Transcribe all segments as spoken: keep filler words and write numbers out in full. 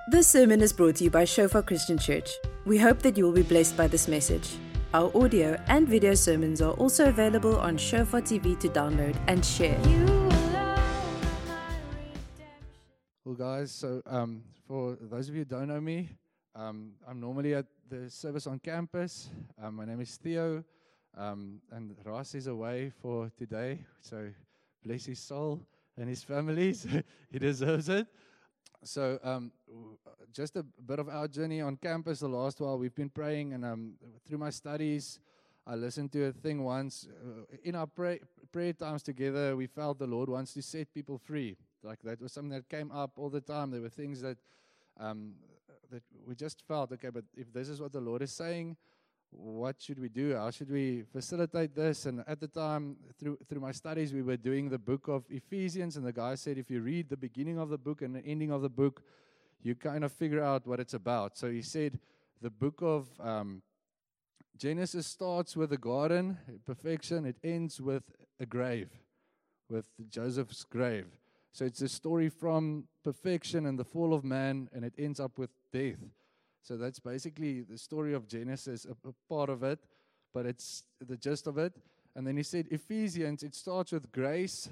This sermon is brought to you by Shofar Christian Church. We hope that you will be blessed by this message. Our audio and video sermons are also available on Shofar T V to download and share. Well, guys, so um, for those of you who don't know me, um, I'm normally at the service on campus. Um, my name is Theo, um, and Ras is away for today, so bless his soul and his family. So he deserves it. So um, just a bit of our journey on campus the last while. We've been praying, and um, through my studies, I listened to a thing once. Uh, in our pray, prayer times together, we felt the Lord wants to set people free. Like that was something that came up all the time. There were things that um, that we just felt, okay, but if this is what the Lord is saying, what should we do? How should we facilitate this? And at the time, through through my studies, we were doing the book of Ephesians, and the guy said, if you read the beginning of the book and the ending of the book, you kind of figure out what it's about. So he said, the book of um, Genesis starts with a garden, perfection. It ends with a grave, with Joseph's grave. So it's a story from perfection and the fall of man, and it ends up with death. So that's basically the story of Genesis, a, a part of it, but it's the gist of it. And then he said, Ephesians, it starts with grace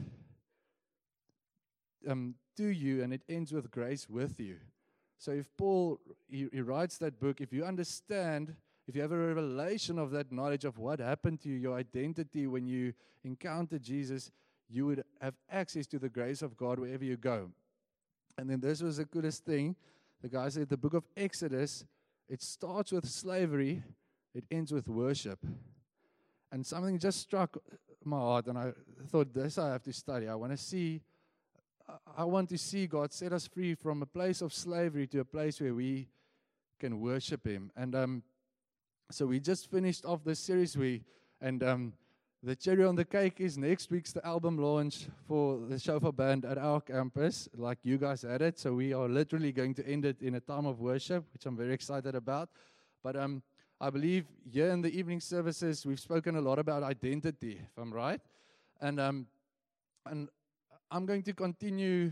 um, to you, and it ends with grace with you. So if Paul, he, he writes that book, if you understand, if you have a revelation of that knowledge of what happened to you, your identity when you encounter Jesus, you would have access to the grace of God wherever you go. And then this was the coolest thing. The guy said the book of Exodus, it starts with slavery, it ends with worship. And something just struck my heart, and I thought, this I have to study. I want to see, I want to see God set us free from a place of slavery to a place where we can worship Him. And um, so we just finished off this series, we, and um, the cherry on the cake is next week's the album launch for the Shofar Band at our campus, like you guys had it. So we are literally going to end it in a time of worship, which I'm very excited about. But um, I believe here in the evening services, we've spoken a lot about identity, if I'm right. And um, and I'm going to continue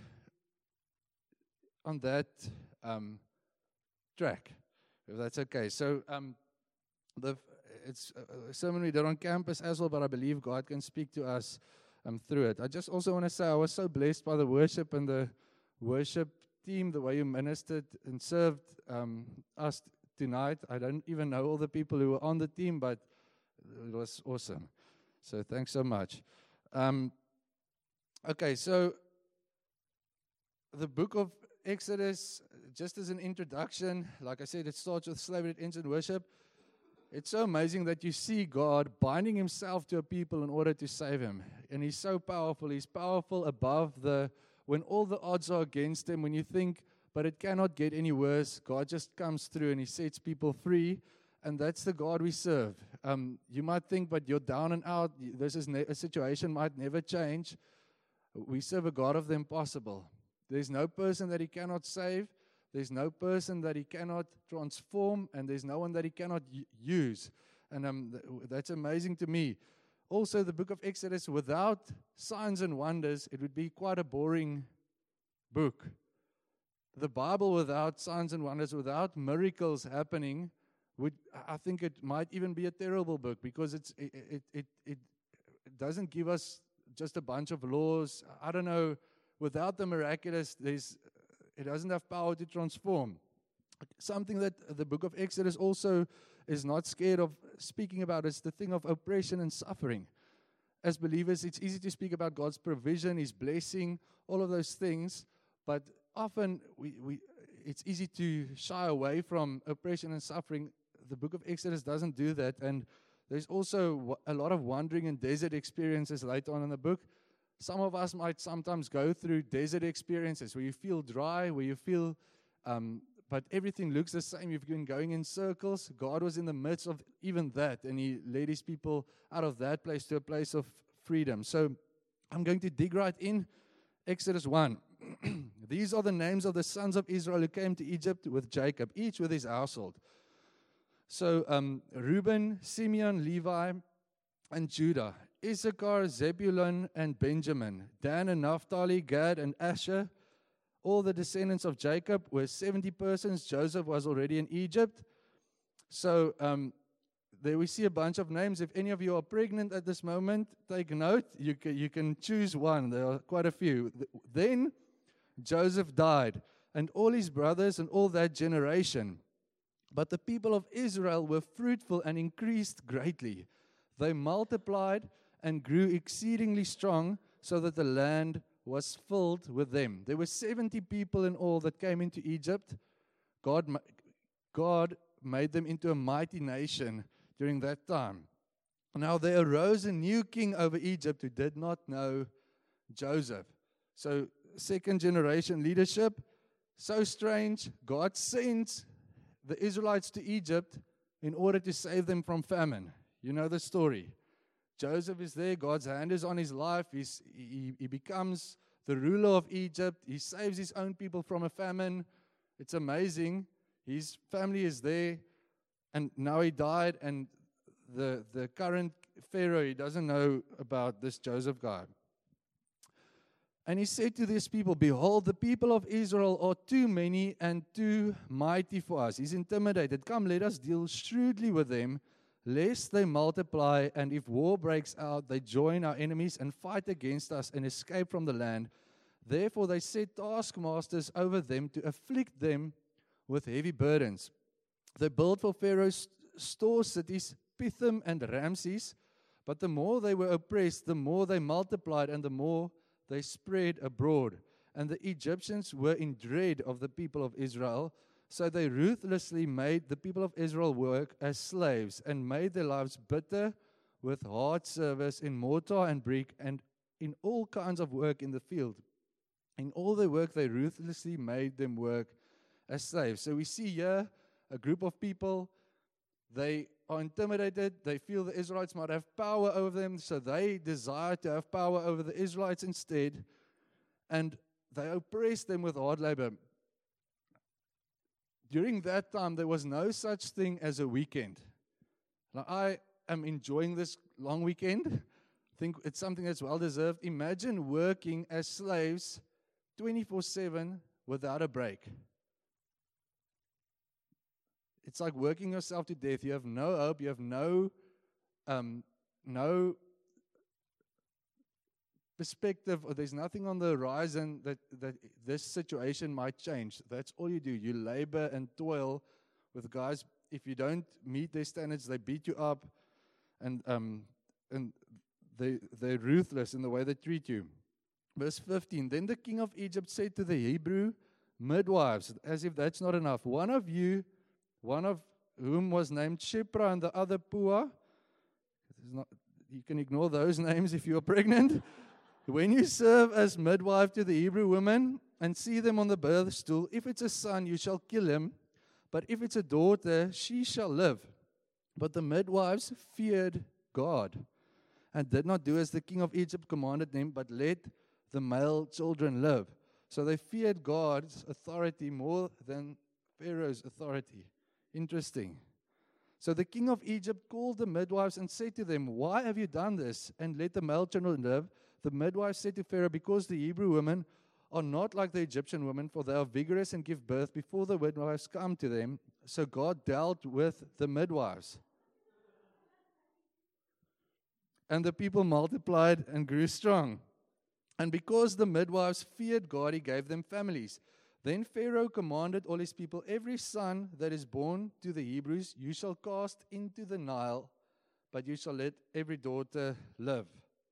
on that um, track, if that's okay. So um, the It's a sermon we did on campus as well, but I believe God can speak to us um, through it. I just also want to say I was so blessed by the worship and the worship team, the way you ministered and served um, us tonight. I don't even know all the people who were on the team, but it was awesome. So thanks so much. Um, okay, so the book of Exodus, just as an introduction, like I said, it starts with slavery, it ends in worship. It's so amazing that you see God binding Himself to a people in order to save him. And He's so powerful. He's powerful above the, when all the odds are against Him, when you think, but it cannot get any worse, God just comes through and He sets people free. And that's the God we serve. Um, you might think, but you're down and out. This is ne- a situation might never change. We serve a God of the impossible. There's no person that He cannot save. There's no person that He cannot transform, and there's no one that He cannot y- use. And um, th- that's amazing to me. Also, the book of Exodus, without signs and wonders, it would be quite a boring book. The Bible without signs and wonders, without miracles happening, would I think it might even be a terrible book, because it's it it it, it doesn't give us just a bunch of laws. I don't know. Without the miraculous, there's It doesn't have power to transform. Something that the book of Exodus also is not scared of speaking about is the thing of oppression and suffering. As believers, it's easy to speak about God's provision, His blessing, all of those things, but often we, we it's easy to shy away from oppression and suffering. The book of Exodus doesn't do that, and there's also a lot of wandering and desert experiences later on in the book. Some of us might sometimes go through desert experiences where you feel dry, where you feel, um, but everything looks the same. You've been going in circles. God was in the midst of even that, and He led His people out of that place to a place of freedom. So I'm going to dig right in. Exodus one. These are the names of the sons of Israel who came to Egypt with Jacob, each with his household. So um, Reuben, Simeon, Levi, and Judah. Issachar, Zebulun, and Benjamin, Dan and Naphtali, Gad and Asher, All the descendants of Jacob were seventy persons. Joseph was already in Egypt. So um, there we see a bunch of names. If any of you are pregnant at this moment, take note. You can, you can choose one. There are quite a few. Then Joseph died, and all his brothers and all that generation. But the people of Israel were fruitful and increased greatly. They multiplied and grew exceedingly strong, so that the land was filled with them. There were seventy people in all that came into Egypt. God, God made them into a mighty nation during that time. Now there arose a new king over Egypt who did not know Joseph. So second generation leadership, so strange. God sends the Israelites to Egypt in order to save them from famine. You know the story. Joseph is there. God's hand is on his life. He's, he, he becomes the ruler of Egypt. He saves his own people from a famine. It's amazing. His family is there. And now he died, and the, the current Pharaoh, he doesn't know about this Joseph guy. And he said to these people, behold, the people of Israel are too many and too mighty for us. He's intimidated. Come, let us deal shrewdly with them, lest they multiply, and if war breaks out, they join our enemies and fight against us and escape from the land. Therefore they set taskmasters over them to afflict them with heavy burdens. They built for Pharaoh's store cities, Pithom and Ramses, but the more they were oppressed, the more they multiplied, and the more they spread abroad. And the Egyptians were in dread of the people of Israel, so they ruthlessly made the people of Israel work as slaves and made their lives bitter with hard service in mortar and brick and in all kinds of work in the field. In all their work, they ruthlessly made them work as slaves. So we see here a group of people, they are intimidated, they feel the Israelites might have power over them, so they desire to have power over the Israelites instead, and they oppress them with hard labor. During that time, there was no such thing as a weekend. Now, I am enjoying this long weekend. I think it's something that's well-deserved. Imagine working as slaves twenty-four seven without a break. It's like working yourself to death. You have no hope. You have no, um, no perspective, or there's nothing on the horizon that, that this situation might change. That's all you do. You labor and toil with guys. If you don't meet their standards, they beat you up, and um, and they they're ruthless in the way they treat you. Verse fifteen. Then the king of Egypt said to the Hebrew midwives, as if that's not enough, one of you, one of whom was named Shipra and the other Pua. Not, you can ignore those names if you are pregnant. When you serve as midwife to the Hebrew women and see them on the birth stool, if it's a son, you shall kill him. But if it's a daughter, she shall live. But the midwives feared God and did not do as the king of Egypt commanded them, but let the male children live. So they feared God's authority more than Pharaoh's authority. Interesting. So the king of Egypt called the midwives and said to them, why have you done this and let the male children live? The midwives said to Pharaoh, because the Hebrew women are not like the Egyptian women, for they are vigorous and give birth before the midwives come to them. So God dealt with the midwives. And the people multiplied and grew strong. And because the midwives feared God, he gave them families. Then Pharaoh commanded all his people, every son that is born to the Hebrews, you shall cast into the Nile, but you shall let every daughter live.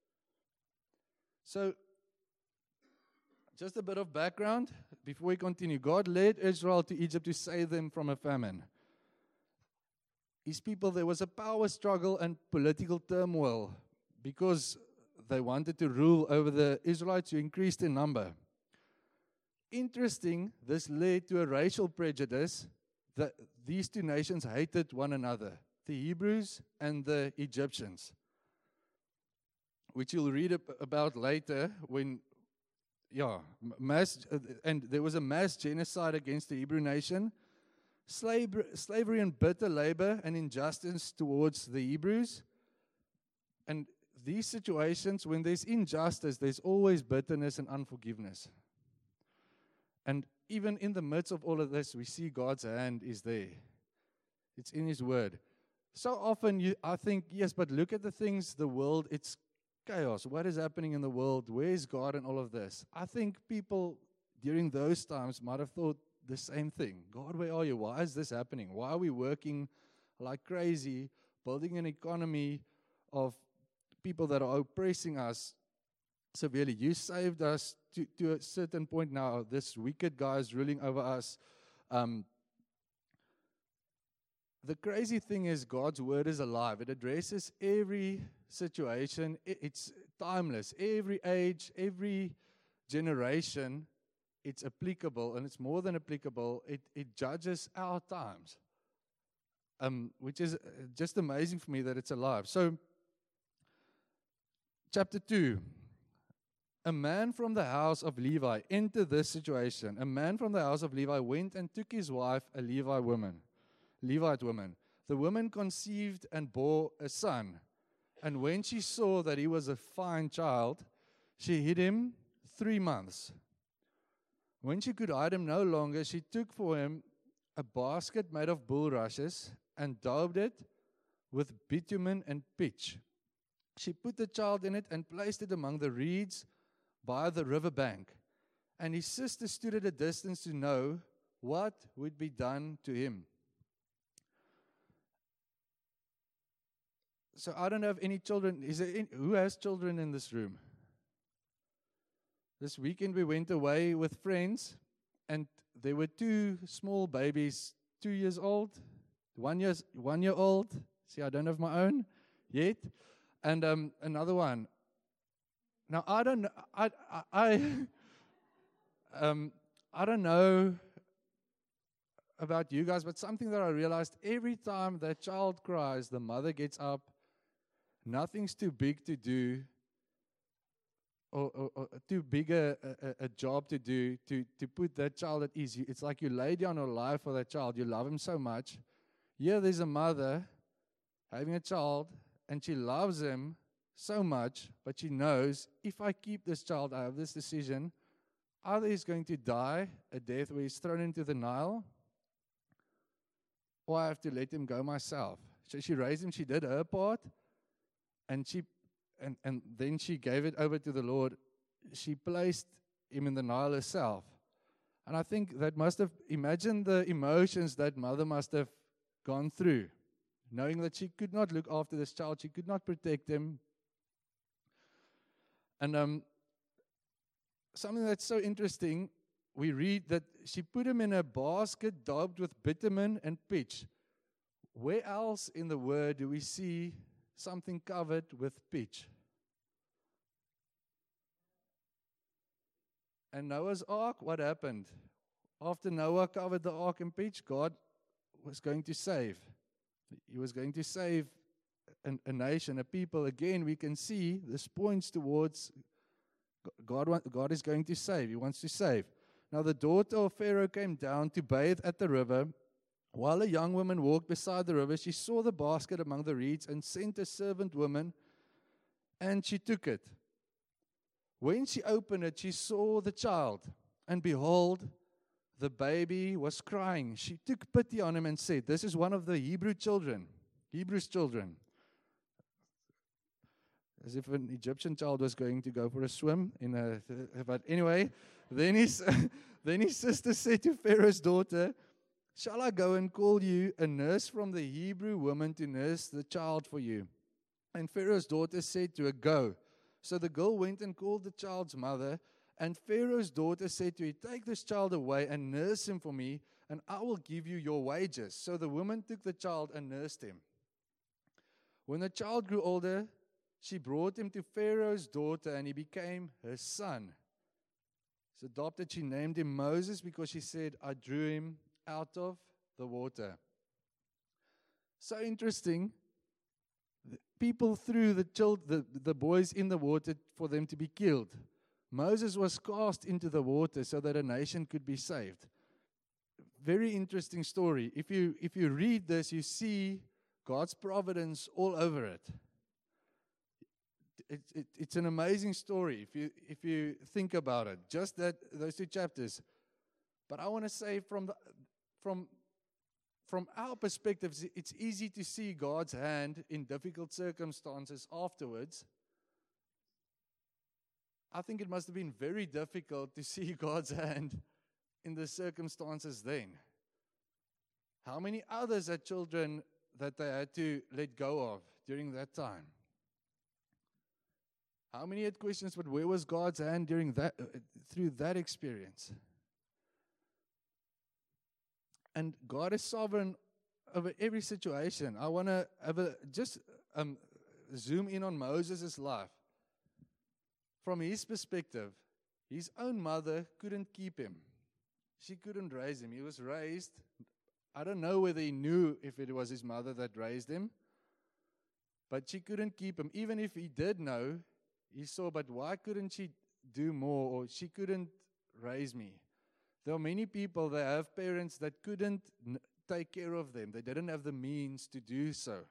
So, just a bit of background before we continue. God led Israel to Egypt to save them from a famine. His people, there was a power struggle and political turmoil because they wanted to rule over the Israelites who increased in number. Interesting, this led to a racial prejudice that these two nations hated one another, the Hebrews and the Egyptians, which you'll read about later when, yeah, mass, and there was a mass genocide against the Hebrew nation, slavery, slavery and bitter labor and injustice towards the Hebrews. And these situations, when there's injustice, there's always bitterness and unforgiveness. And even in the midst of all of this, we see God's hand is there. It's in His Word. So often you, I think, yes, but look at the things, the world, it's chaos. What is happening in the world? Where is God in all of this? I think people during those times might have thought the same thing. God, where are you? Why is this happening? Why are we working like crazy, building an economy of people that are oppressing us severely? You saved us to, to a certain point now. This wicked guy is ruling over us. Um, the crazy thing is God's Word is alive. It addresses every situation. It, it's timeless. Every age, every generation, it's applicable, and it's more than applicable. It, it judges our times, um, which is just amazing for me that it's alive. So, chapter two. A man from the house of Levi entered this situation. A man from the house of Levi went and took his wife, a Levi woman, Levite woman. The woman conceived and bore a son. And when she saw that he was a fine child, she hid him three months. When she could hide him no longer, she took for him a basket made of bulrushes and daubed it with bitumen and pitch. She put the child in it and placed it among the reeds by the river bank. And his sister stood at a distance to know what would be done to him. So I don't have any children. Is there any, who has children in this room? This weekend we went away with friends, and there were two small babies, two years old, one years, one year old. See, I don't have my own yet, and um, another one. Now I don't, I, I, I, um, I don't know about you guys, but something that I realized: every time that child cries, the mother gets up. Nothing's too big to do. Or, or, or too big a, a, a job to do to, to put that child at ease. It's like you lay down your life for that child. You love him so much. Here there's a mother having a child, and she loves him so much, but she knows, if I keep this child, I have this decision. Either he's going to die a death where he's thrown into the Nile, or I have to let him go myself. So she raised him. She did her part, and she And, and then she gave it over to the Lord. She placed him in the Nile herself. And I think that must have, imagine the emotions that mother must have gone through, knowing that she could not look after this child, she could not protect him. And um, something that's so interesting, we read that she put him in a basket daubed with bitumen and pitch. Where else in the Word do we see something covered with pitch? And Noah's ark, what happened? After Noah covered the ark in pitch, God was going to save. He was going to save a, a nation, a people. Again, we can see this points towards God, God is going to save. He wants to save. Now the daughter of Pharaoh came down to bathe at the river. While a young woman walked beside the river, she saw the basket among the reeds and sent a servant woman, and she took it. When she opened it, she saw the child, and behold, the baby was crying. She took pity on him and said, "This is one of the Hebrew children, Hebrews' children." As if an Egyptian child was going to go for a swim in a. But anyway, then his then his sister said to Pharaoh's daughter, "Shall I go and call you a nurse from the Hebrew woman to nurse the child for you?" And Pharaoh's daughter said to her, "Go." So the girl went and called the child's mother, and Pharaoh's daughter said to her, "Take this child away and nurse him for me, and I will give you your wages." So the woman took the child and nursed him. When the child grew older, she brought him to Pharaoh's daughter, and he became her son. He's adopted. She named him Moses because she said, "I drew him out of the water." So interesting. People threw the, child, the, the boys in the water for them to be killed. Moses was cast into the water so that a nation could be saved. Very interesting story. If you, if you read this, you see God's providence all over it. It, it. It's an amazing story if you, if you think about it. Just that those two chapters. But I want to say from the, from from our perspective, it's easy to see God's hand in difficult circumstances afterwards. I think it must have been very difficult to see God's hand in the circumstances then. How many others had children that they had to let go of during that time? How many had questions, but where was God's hand during that, uh, through that experience? And God is sovereign over every situation. I want to have a, just um, zoom in on Moses' life. From his perspective, his own mother couldn't keep him. She couldn't raise him. He was raised. I don't know whether he knew if it was his mother that raised him, but she couldn't keep him. Even if he did know, he saw, but why couldn't she do more, or she couldn't raise me? There are many people that have parents that couldn't n- take care of them. They didn't have the means to do so.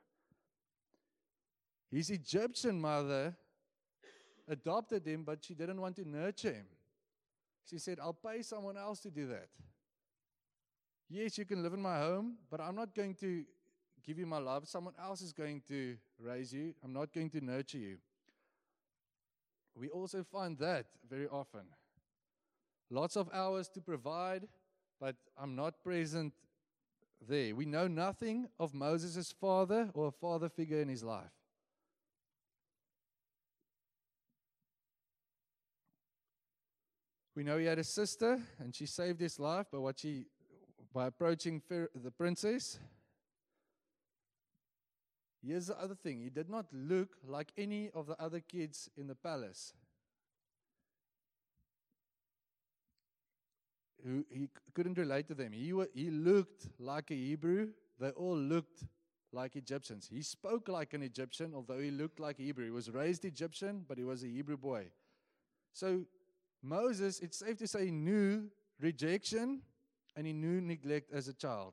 His Egyptian mother adopted him, but she didn't want to nurture him. She said, I'll pay someone else to do that. Yes, you can live in my home, but I'm not going to give you my love. Someone else is going to raise you. I'm not going to nurture you. We also find that very often. Lots of hours to provide, but I'm not present there. We know nothing of Moses' father or a father figure in his life. We know he had a sister, and she saved his life by what she, by approaching the princess. Here's the other thing. He did not look like any of the other kids in the palace. Who he couldn't relate to them. He, he looked like a Hebrew. They all looked like Egyptians. He spoke like an Egyptian, although he looked like a Hebrew. He was raised Egyptian, but he was a Hebrew boy. So Moses, it's safe to say, he knew rejection and he knew neglect as a child.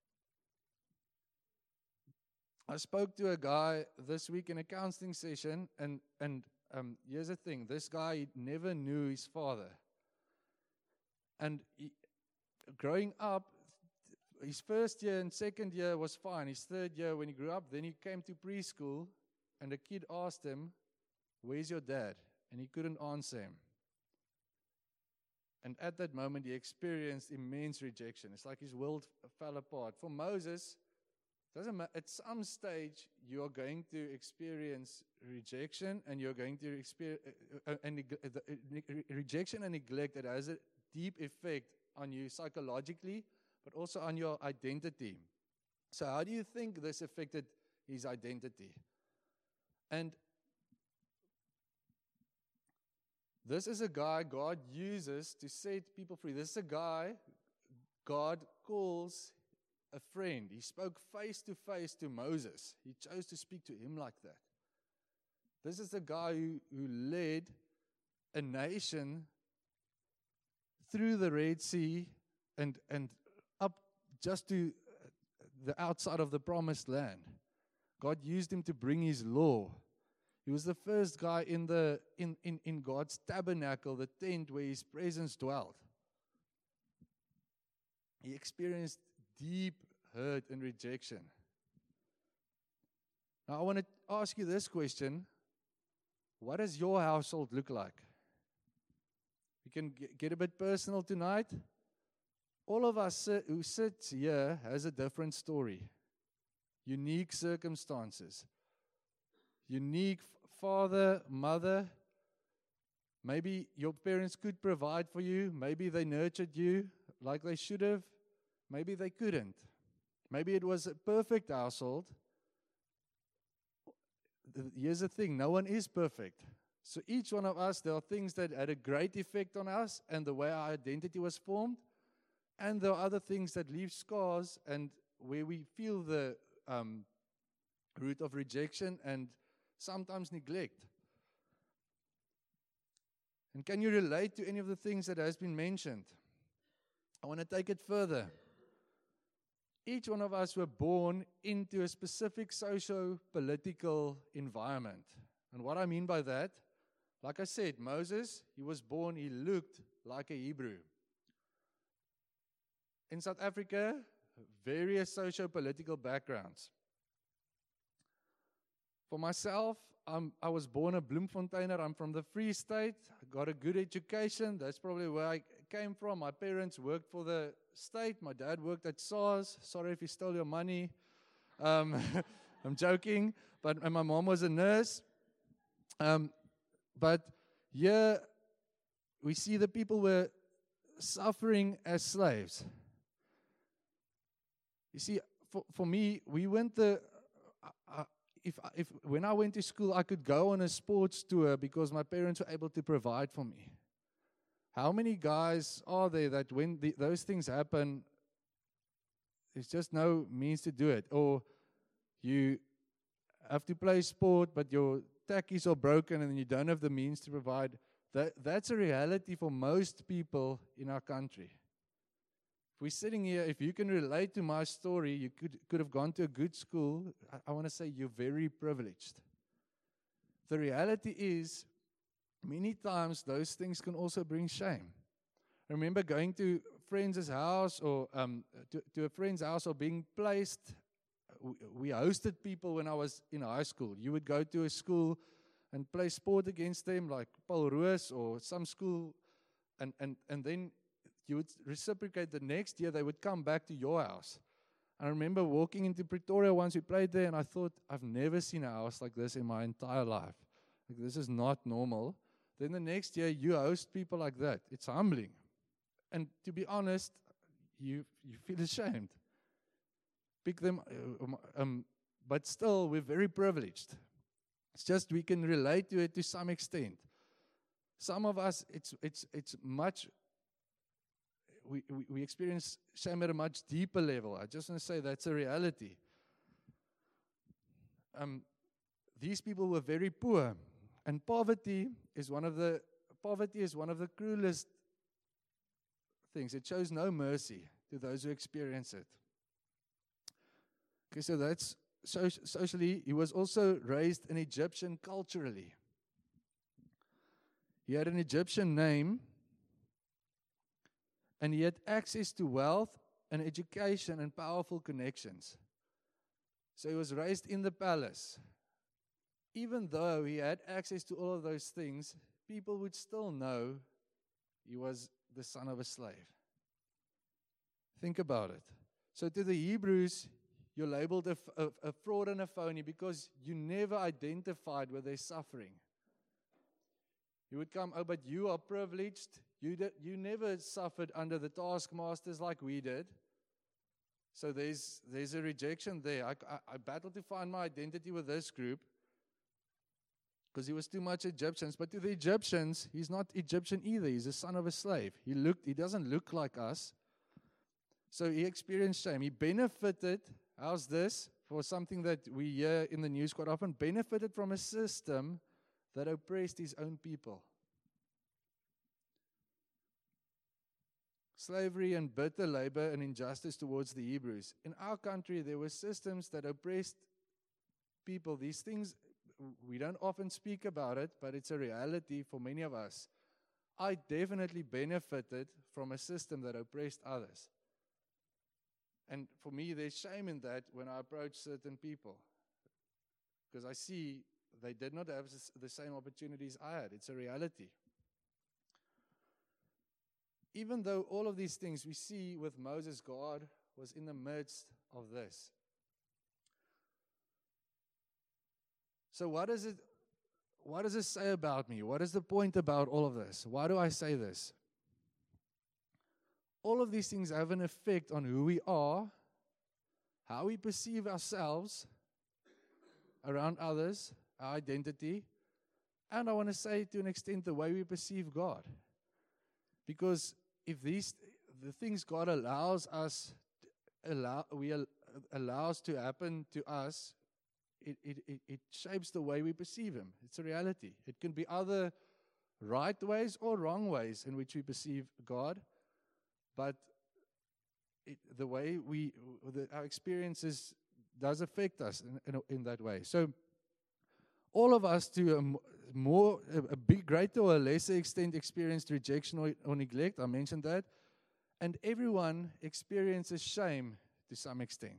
I spoke to a guy this week in a counseling session, and, and um, here's the thing. This guy, he never knew his father. And he, growing up, his first year and second year was fine. His third year, when he grew up, then he came to preschool, and a kid asked him, where's your dad? And he couldn't answer him. And at that moment, he experienced immense rejection. It's like his world f- fell apart. For Moses, doesn't matter. At some stage, you are going to experience rejection, and you're going to experience uh, uh, and neg- uh, uh, rejection and neglect that has a deep effect on you psychologically, but also on your identity. So how do you think this affected his identity? And this is a guy God uses to set people free. This is a guy God calls a friend. He spoke face to face to Moses. He chose to speak to him like that. This is the guy who, who led a nation through the Red Sea and, and up just to the outside of the promised land. God used him to bring his law. He was the first guy in the in, in, in God's tabernacle, the tent where his presence dwelt. He experienced deep hurt and rejection. Now I want to ask you this question. What does your household look like? We can get a bit personal tonight. All of us who sit here has a different story. Unique circumstances. Unique father, mother. Maybe your parents could provide for you. Maybe they nurtured you like they should have. Maybe they couldn't. Maybe it was a perfect household. Here's the thing, no one is perfect. So each one of us, there are things that had a great effect on us and the way our identity was formed. And there are other things that leave scars and where we feel the um, root of rejection and sometimes neglect. And can you relate to any of the things that has been mentioned? I want to take it further. Each one of us were born into a specific socio-political environment. And what I mean by that, like I said, Moses, he was born, he looked like a Hebrew. In South Africa, various socio-political backgrounds. For myself, I'm, I was born a Bloemfonteiner. I'm from the Free State. I got a good education. That's probably where I came from. My parents worked for the state. My dad worked at SARS. Sorry if he stole your money. Um, I'm joking. But and my mom was a nurse. Um, but here we see the people were suffering as slaves. You see, for, for me, we went the... Uh, If, if when I went to school, I could go on a sports tour because my parents were able to provide for me. How many guys are there that when the, those things happen, there's just no means to do it? Or you have to play sport, but your tackies are broken and you don't have the means to provide. That, that's a reality for most people in our country. If we're sitting here, if you can relate to my story, you could, could have gone to a good school. I, I want to say you're very privileged. The reality is, many times those things can also bring shame. I remember going to a friend's house or um, to, to a friend's house or being placed. We, we hosted people when I was in high school. You would go to a school and play sport against them, like Paul Roos or some school, and, and, and then you would reciprocate the next year, they would come back to your house. I remember walking into Pretoria once we played there, and I thought, I've never seen a house like this in my entire life. Like, this is not normal. Then the next year, you host people like that. It's humbling. And to be honest, you you feel ashamed. Pick them, uh, um, but still, we're very privileged. It's just we can relate to it to some extent. Some of us, it's it's it's much... We, we, we experience shame at a much deeper level. I just want to say that's a reality. Um, these people were very poor, and poverty is one of the poverty is one of the cruelest things. It shows no mercy to those who experience it. Okay, so that's so, socially. He was also raised an Egyptian culturally. He had an Egyptian name. And he had access to wealth and education and powerful connections. So he was raised in the palace. Even though he had access to all of those things, people would still know he was the son of a slave. Think about it. So to the Hebrews, you're labeled a, a, a fraud and a phony because you never identified with their suffering. You would come, oh, but you are privileged. You did, you never suffered under the taskmasters like we did. So there's there's a rejection there. I, I, I battled to find my identity with this group because he was too much Egyptians. But to the Egyptians, he's not Egyptian either. He's a son of a slave. He looked. He doesn't look like us. So he experienced shame. He benefited. How's this? For something that we hear in the news quite often. Benefited from a system that oppressed his own people. Slavery and bitter labor and injustice towards the Hebrews. In our country, there were systems that oppressed people. These things, we don't often speak about it, but it's a reality for many of us. I definitely benefited from a system that oppressed others. And for me, there's shame in that when I approach certain people. Because I see they did not have the same opportunities I had. It's a reality. Even though all of these things we see with Moses, God was in the midst of this. So what does it, what does it say about me? What is the point about all of this? Why do I say this? All of these things have an effect on who we are, how we perceive ourselves around others, our identity, and I want to say to an extent the way we perceive God. Because if these the things God allows us, allow we allows to happen to us, it, it it it shapes the way we perceive Him. It's a reality. It can be either right ways or wrong ways in which we perceive God, but it, the way we the, our experiences does affect us in, in in that way. So all of us, to a more, a big, greater or a lesser extent, experienced rejection or, or neglect. I mentioned that. And everyone experiences shame to some extent.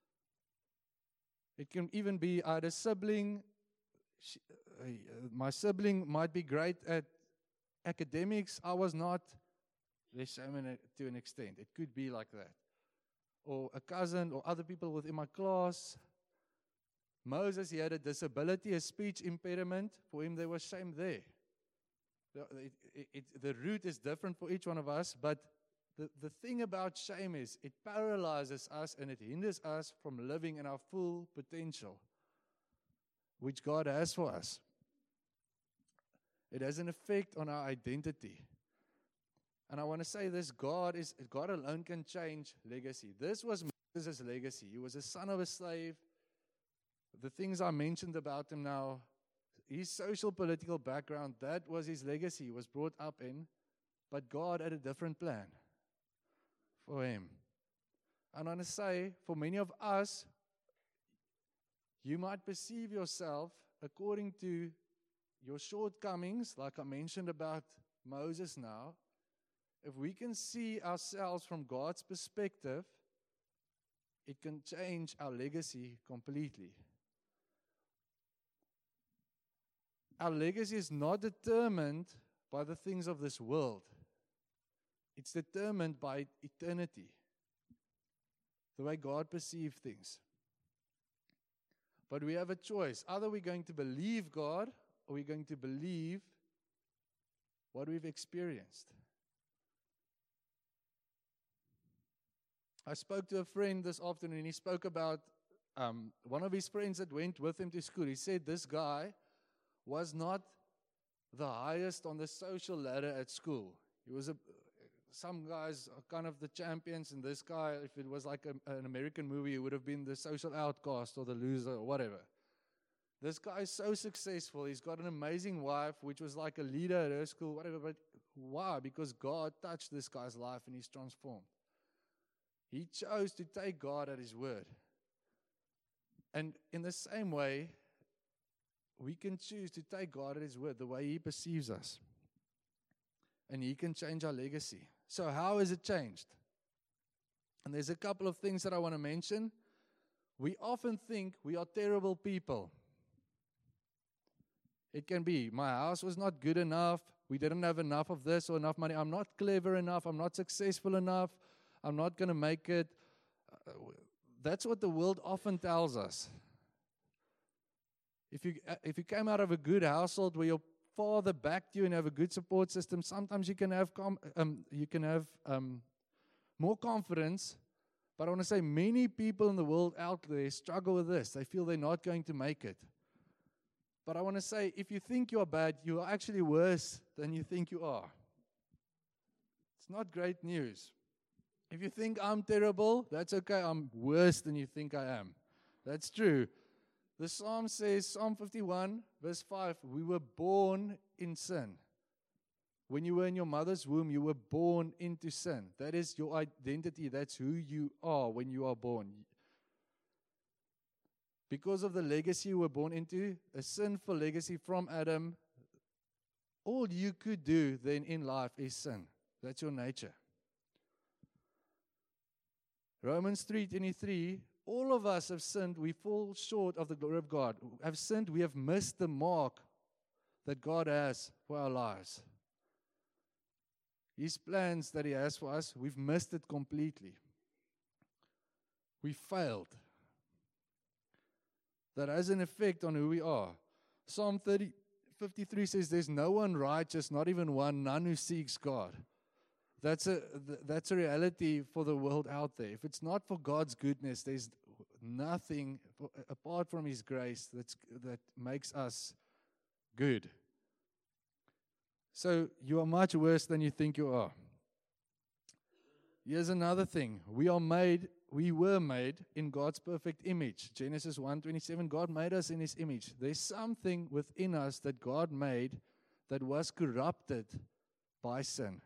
It can even be, I had a sibling, she, uh, my sibling might be great at academics, I was not. There's shame in it to an extent. It could be like that. Or a cousin or other people within my class. Moses, he had a disability, a speech impediment. For him, there was shame there. The, it, it, it, the root is different for each one of us, but the, the thing about shame is it paralyzes us and it hinders us from living in our full potential, which God has for us. It has an effect on our identity. And I want to say this, God is God alone can change legacy. This was Moses' legacy. He was a son of a slave. The things I mentioned about him now, his social political background, that was his legacy. He was brought up in. But God had a different plan for him. And I want to say, for many of us, you might perceive yourself according to your shortcomings, like I mentioned about Moses now. If we can see ourselves from God's perspective, it can change our legacy completely. Our legacy is not determined by the things of this world. It's determined by eternity, the way God perceives things. But we have a choice. Either we're going to believe God, or we're going to believe what we've experienced. I spoke to a friend this afternoon, and he spoke about um, one of his friends that went with him to school. He said this guy was not the highest on the social ladder at school. He was a, some guys are kind of the champions, and this guy, if it was like a, an American movie, he would have been the social outcast or the loser or whatever. This guy is so successful. He's got an amazing wife, which was like a leader at her school, whatever. But why? Because God touched this guy's life and he's transformed. He chose to take God at His word. And in the same way, we can choose to take God at His word, the way He perceives us. And He can change our legacy. So how is it changed? And there's a couple of things that I want to mention. We often think we are terrible people. It can be, my house was not good enough, we didn't have enough of this or enough money, I'm not clever enough, I'm not successful enough, I'm not going to make it. Uh, that's what the world often tells us. If you uh, if you came out of a good household where your father backed you and have a good support system, sometimes you can have com- um, you can have um, more confidence. But I want to say many people in the world out there struggle with this. They feel they're not going to make it. But I want to say, if you think you are bad, you are actually worse than you think you are. It's not great news. If you think I'm terrible, that's okay. I'm worse than you think I am. That's true. The Psalm says, Psalm fifty-one, verse five, we were born in sin. When you were in your mother's womb, you were born into sin. That is your identity. That's who you are when you are born. Because of the legacy you were born into, a sinful legacy from Adam, all you could do then in life is sin. That's your nature. Romans three twenty-three, all of us have sinned. We fall short of the glory of God. Have sinned. We have missed the mark that God has for our lives. His plans that He has for us, we've missed it completely. We failed. That has an effect on who we are. Psalm thirty, fifty-three says, there's no one righteous, not even one, none who seeks God. That's a that's a reality for the world out there. If it's not for God's goodness, there's nothing apart from His grace that's, that makes us good. So you are much worse than you think you are. Here's another thing. We are made, we were made in God's perfect image. Genesis one twenty-seven, God made us in His image. There's something within us that God made that was corrupted by sin.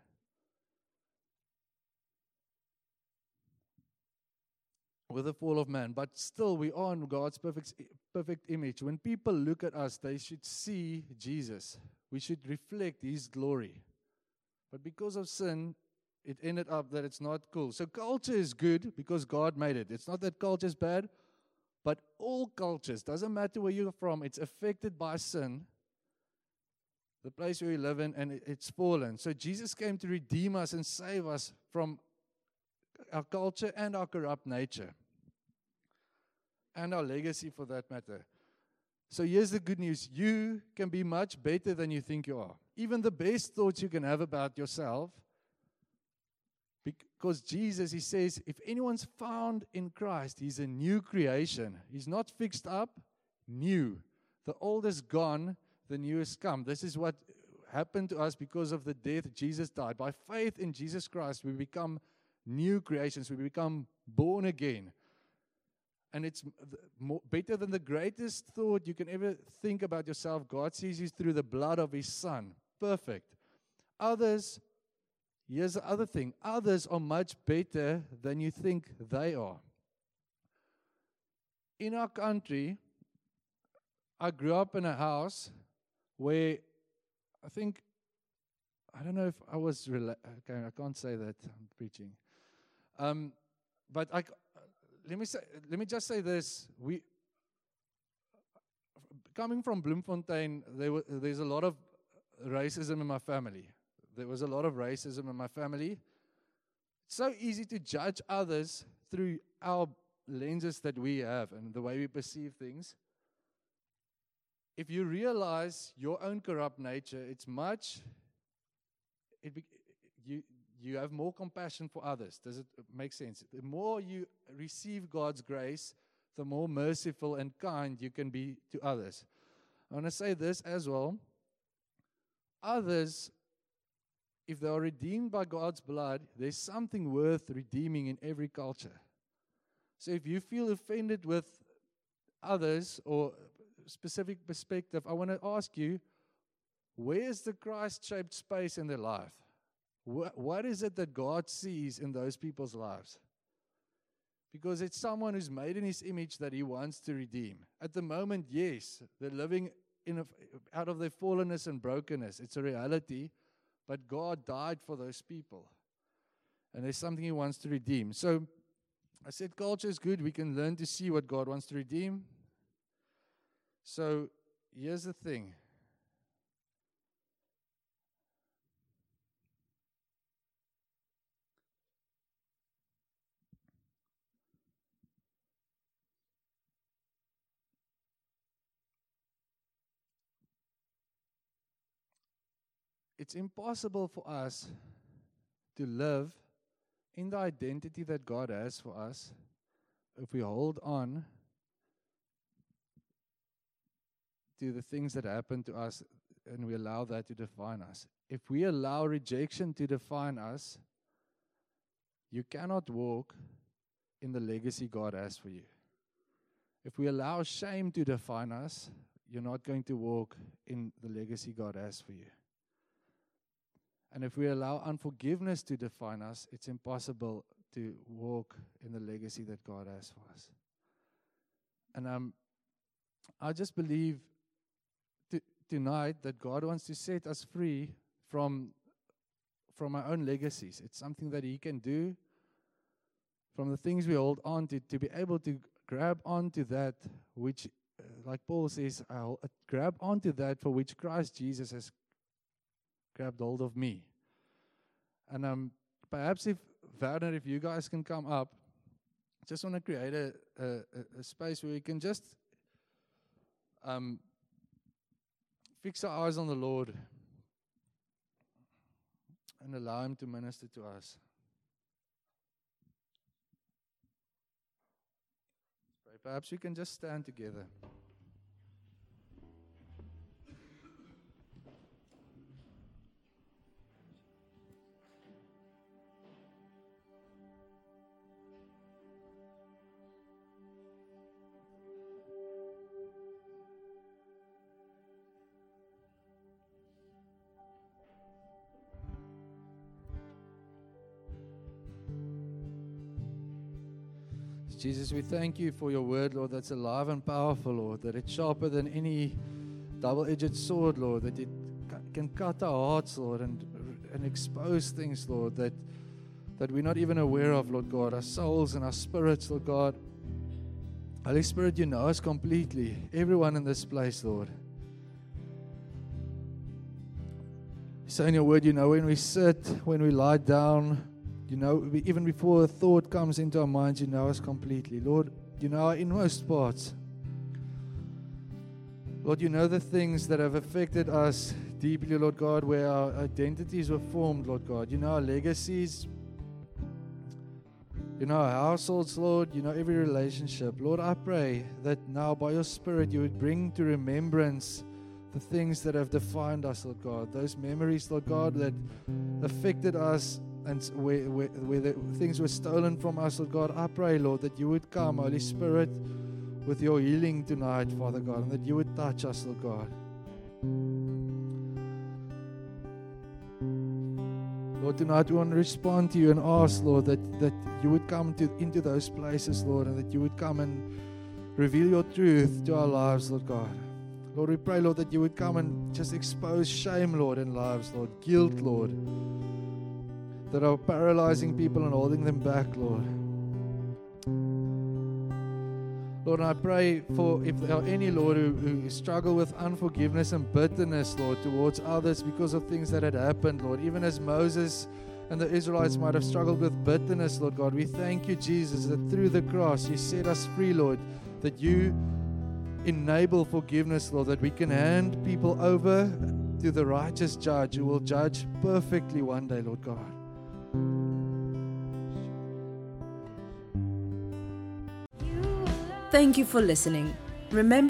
With the fall of man, but still we are in God's perfect, perfect image. When people look at us, they should see Jesus. We should reflect His glory. But because of sin, it ended up that it's not cool. So culture is good because God made it. It's not that culture is bad, but all cultures, doesn't matter where you're from, it's affected by sin, the place where we live in, and it, it's fallen. So Jesus came to redeem us and save us from our culture and our corrupt nature, and our legacy for that matter. So here's the good news. You can be much better than you think you are. Even the best thoughts you can have about yourself, because Jesus, he says, if anyone's found in Christ, he's a new creation. He's not fixed up, new. The old is gone, the new has come. This is what happened to us because of the death Jesus died. By faith in Jesus Christ, we become new creations. We become born again. And it's more, better than the greatest thought you can ever think about yourself. God sees you through the blood of his Son. Perfect. Others, here's the other thing. Others are much better than you think they are. In our country, I grew up in a house where I think, I don't know if I was, rela- okay, I can't say that, I'm preaching. Um, but I, let me say, let me just say this. We, coming from Bloemfontein, there were, there's a lot of racism in my family. There was a lot of racism in my family. It's so easy to judge others through our lenses that we have and the way we perceive things. If you realize your own corrupt nature, it's much, it be, you you have more compassion for others. Does it make sense? The more you receive God's grace, the more merciful and kind you can be to others. I want to say this as well. Others, if they are redeemed by God's blood, there's something worth redeeming in every culture. So if you feel offended with others or specific perspective, I want to ask you, where is the Christ-shaped space in their life? What, what is it that God sees in those people's lives? Because it's someone who's made in his image that he wants to redeem. At the moment, yes, they're living in a, out of their fallenness and brokenness. It's a reality, but God died for those people. And there's something he wants to redeem. So I said culture is good. We can learn to see what God wants to redeem. So here's the thing. It's impossible for us to live in the identity that God has for us if we hold on to the things that happen to us and we allow that to define us. If we allow rejection to define us, you cannot walk in the legacy God has for you. If we allow shame to define us, you're not going to walk in the legacy God has for you. And if we allow unforgiveness to define us, it's impossible to walk in the legacy that God has for us. And um, I just believe t- tonight that God wants to set us free from, from our own legacies. It's something that he can do from the things we hold on to, to be able to grab onto that which, uh, like Paul says, I'll uh, grab onto that for which Christ Jesus has grabbed hold of me. And um, perhaps if, Werner, if you guys can come up, I just want to create a, a, a space where we can just um, fix our eyes on the Lord and allow him to minister to us. Perhaps we can just stand together. Jesus, we thank you for your word, Lord, that's alive and powerful, Lord, that it's sharper than any double-edged sword, Lord, that it can cut our hearts, Lord, and, and expose things, Lord, that that we're not even aware of, Lord God, our souls and our spirits, Lord God. Holy Spirit, you know us completely, everyone in this place, Lord. You say in your word, you know when we sit, when we lie down, you know, we, even before a thought comes into our minds, you know us completely. Lord, you know our inmost parts. Lord, you know the things that have affected us deeply, Lord God, where our identities were formed, Lord God. You know our legacies. You know our households, Lord. You know every relationship. Lord, I pray that now by your Spirit you would bring to remembrance the things that have defined us, Lord God. Those memories, Lord God, that affected us and where, where, where the things were stolen from us, Lord God. I pray, Lord, that you would come, Holy Spirit, with your healing tonight, Father God, and that you would touch us, Lord God. Lord, tonight we want to respond to you and ask, Lord, that, that you would come to, into those places, Lord, and that you would come and reveal your truth to our lives, Lord God. Lord, we pray, Lord, that you would come and just expose shame, Lord, in lives, Lord, guilt, Lord, that are paralyzing people and holding them back, Lord. Lord, and I pray for if there are any, Lord, who, who struggle with unforgiveness and bitterness, Lord, towards others because of things that had happened, Lord. Even as Moses and the Israelites might have struggled with bitterness, Lord God, we thank you, Jesus, that through the cross you set us free, Lord, that you enable forgiveness, Lord, that we can hand people over to the righteous judge who will judge perfectly one day, Lord God. Thank you for listening. Remember